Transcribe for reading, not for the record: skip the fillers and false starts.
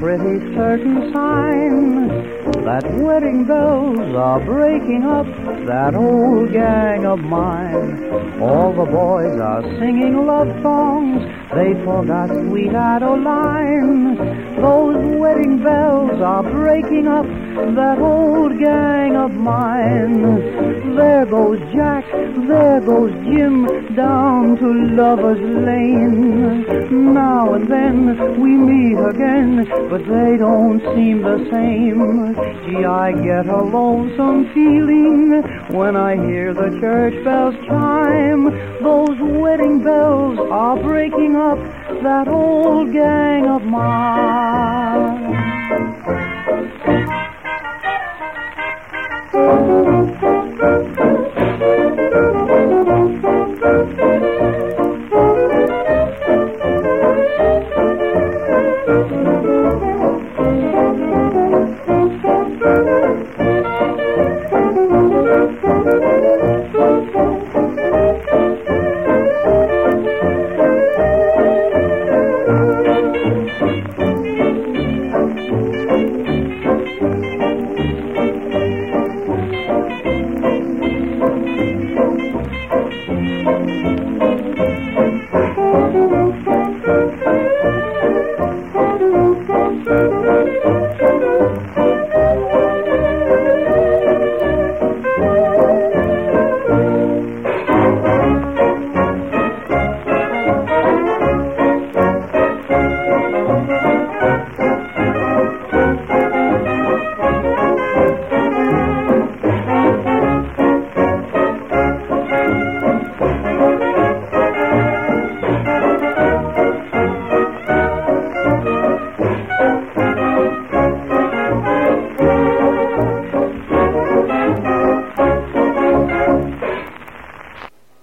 pretty certain sign that wedding bells are breaking up that old gang of mine. All the boys are singing love songs, they forgot sweet Adeline. Those wedding bells are breaking up that old gang of mine. There goes Jack, there goes Jim, down to Lover's Lane. Now and then we meet again, but they don't seem the same. Gee, I get a lonesome feeling when I hear the church bells chime. Those wedding bells are breaking up that old gang of mine.